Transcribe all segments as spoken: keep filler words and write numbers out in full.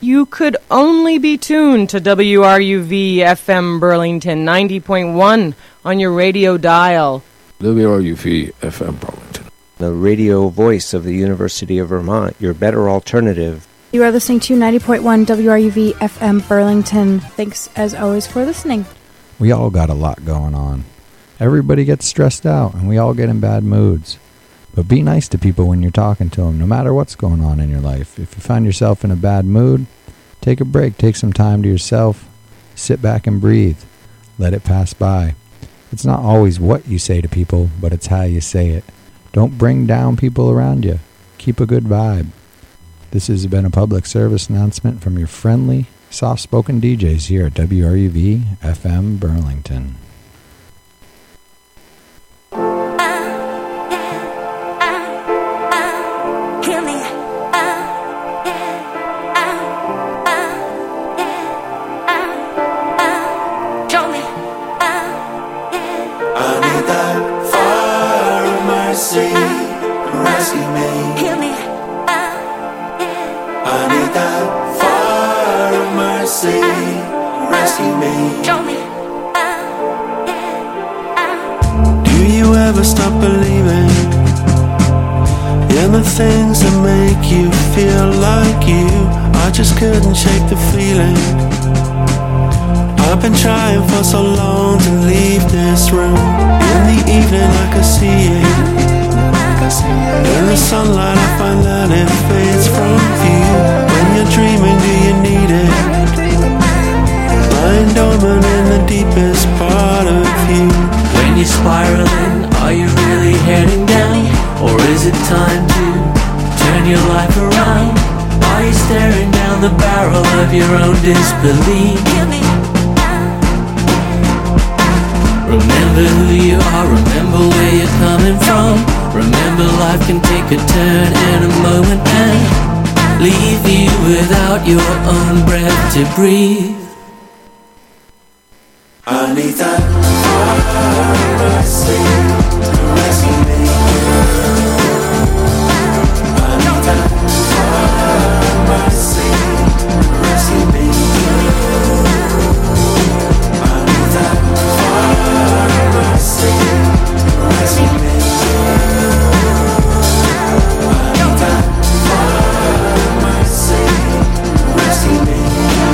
You could only be tuned to W R U V F M Burlington ninety point one on your radio dial. W R U V F M Burlington, the radio voice of the University of Vermont, your better alternative. You are listening to ninety point one W R U V F M Burlington. Thanks, as always, for listening. We all got a lot going on. Everybody gets stressed out, and we all get in bad moods. But be nice to people when you're talking to them, no matter what's going on in your life. If you find yourself in a bad mood, take a break, take some time to yourself, sit back and breathe, let it pass by. It's not always what you say to people, but it's how you say it. Don't bring down people around you. Keep a good vibe. This has been a public service announcement from your friendly, soft-spoken D Js here at W R U V F M Burlington. Stop believing in the things that make you feel like you. I just couldn't shake the feeling. I've been trying for so long to leave this room. In the evening I can see it. In the sunlight I find that it fades from view. When you're dreaming, do you need it? Lying dormant in the deepest part of you. When you're spiraling, are you really heading down? Or is it time to turn your life around? Are you staring down the barrel of your own disbelief? Remember who you are, remember where you're coming from. Remember life can take a turn in a moment and leave you without your own breath to breathe. I need that mercy to rescue me. I need that mercy to rescue me. I need that mercy to rescue me. I need that mercy to rescue me.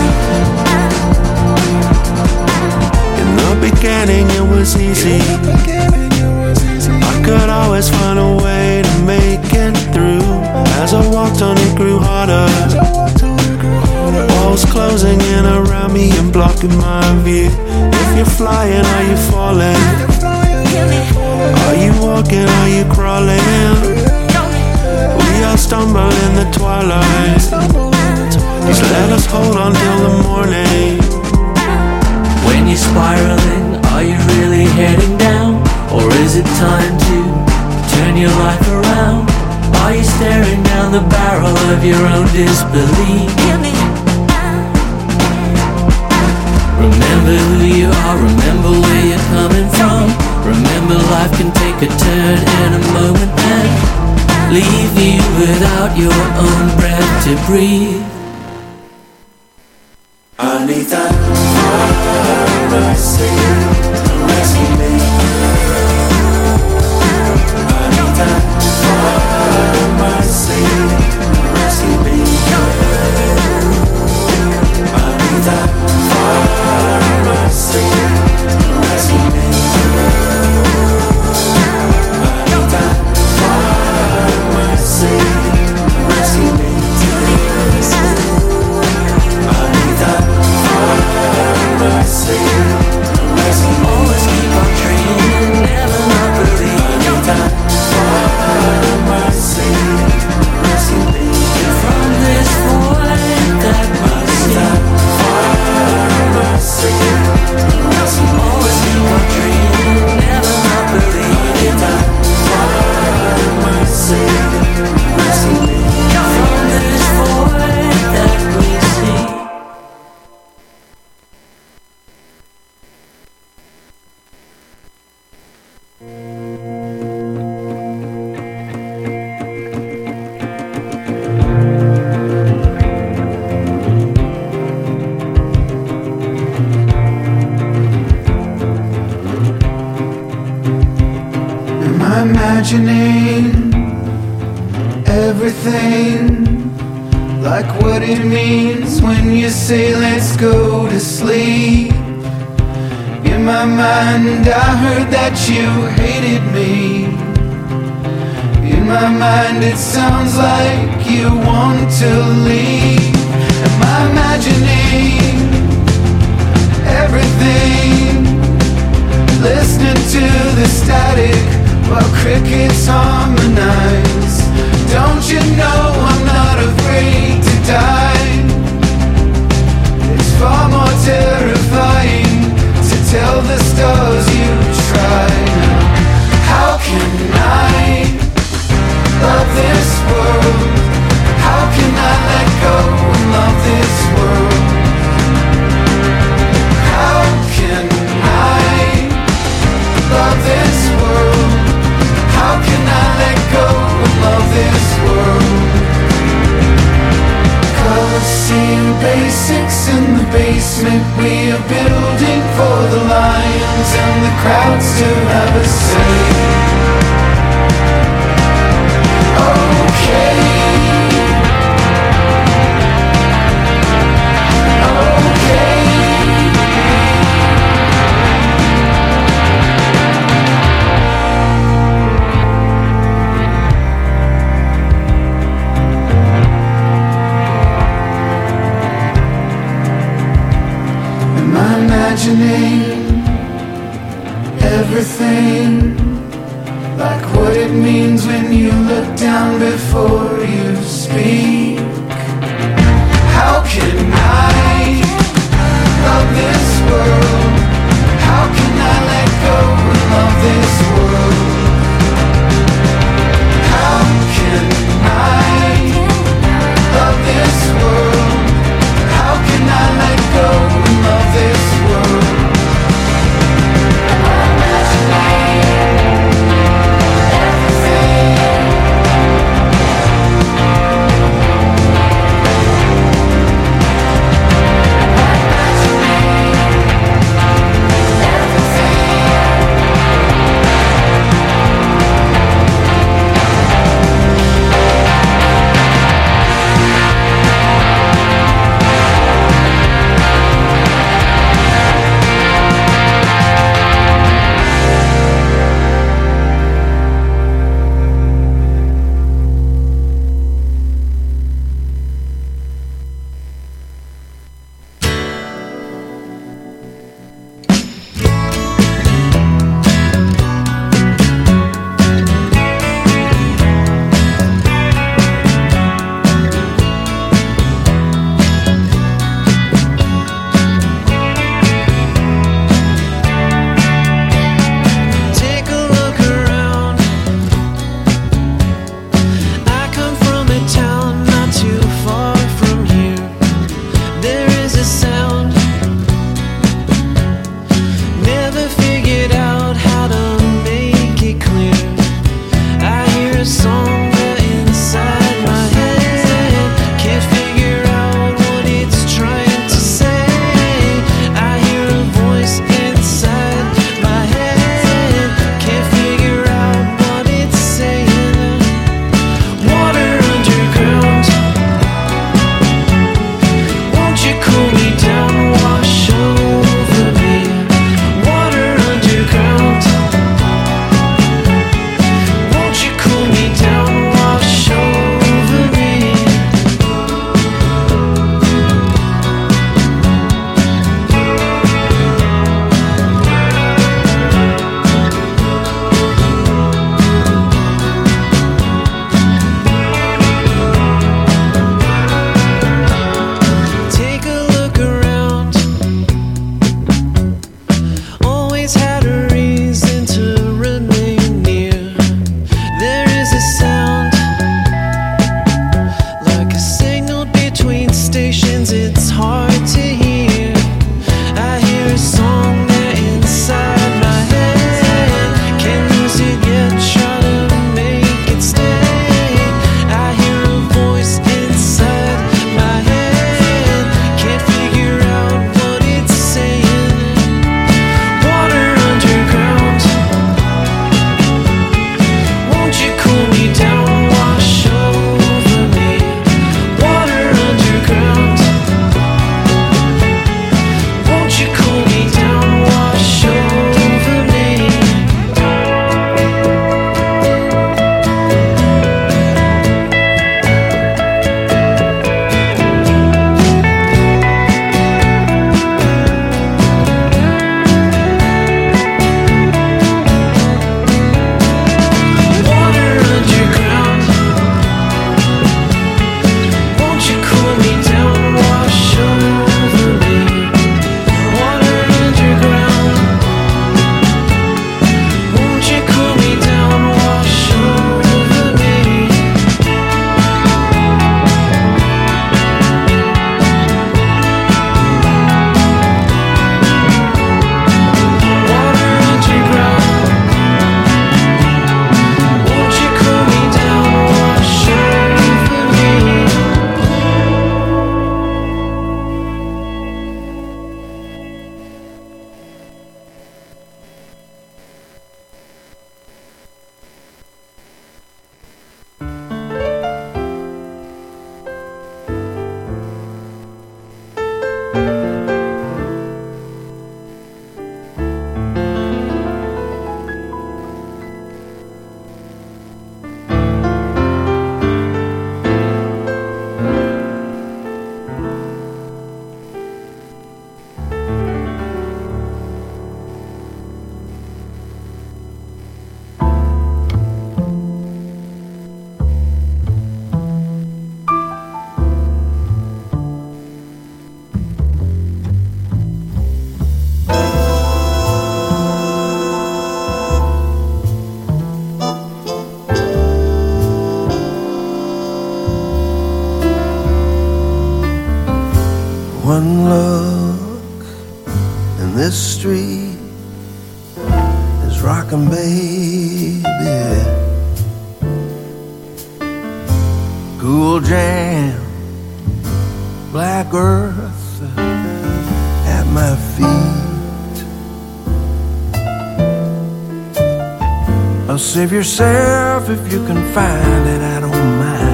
Beginning it was easy. I could always find a way to make it through. As I walked on it grew harder. Walls closing in around me and blocking my view. If you're flying, are you falling? Are you walking, are you crawling? We all stumble in the twilight. Just let us hold on till the morning. When you're spiraling, are you really heading down? Or is it time to turn your life around? Are you staring down the barrel of your own disbelief? Remember who you are, remember where you're coming from. Remember life can take a turn in a moment and leave you without your own breath to breathe. I need that mercy to rescue me. I need that mercy to rescue me. I need that mercy to rescue me. I need that mercy to rescue me. I need that imagining everything, like what it means when you say let's go to sleep. In my mind I heard that you hated me. In my mind it sounds like you want to leave. Am I imagining everything, listening to the static while crickets harmonize? Don't you know I'm not afraid to die? It's far more terrifying to tell the stars you tried. How can I love this world? How can I let go and love this world? How can I love this world? How can I let go and love this world? Cause seeing basics in the basement, we are building for the lions and the crowds to have a say. Imagining everything, like what it means when you look down before you speak. How can I love this world? How can I let go and love this world? How can I love this world? How can I let go and love this world? I'm imagining everything. One look in this street is rockin' baby. Cool jam, black earth at my feet. Oh, save yourself if you can find it, I don't mind.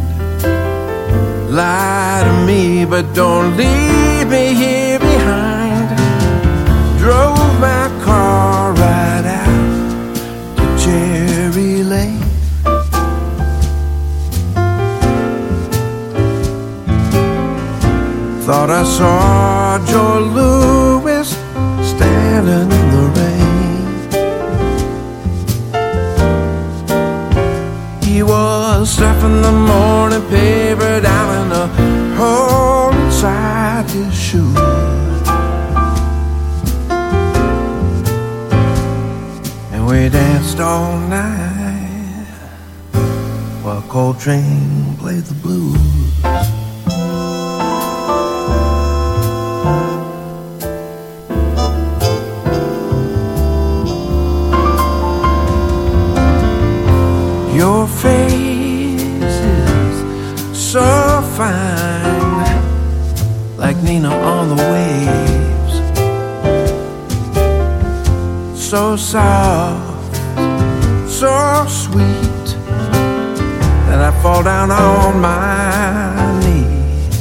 Lie to me, but don't leave me here behind. Drove my car right out to Cherry Lake. Thought I saw Joe Louis standing in the rain. He was stuffing the morning paper down in a hole inside his shoe. And we danced all night while Coltrane played the blues. Your face is so fine, like Nina on the waves. So soft, so sweet, that I fall down on my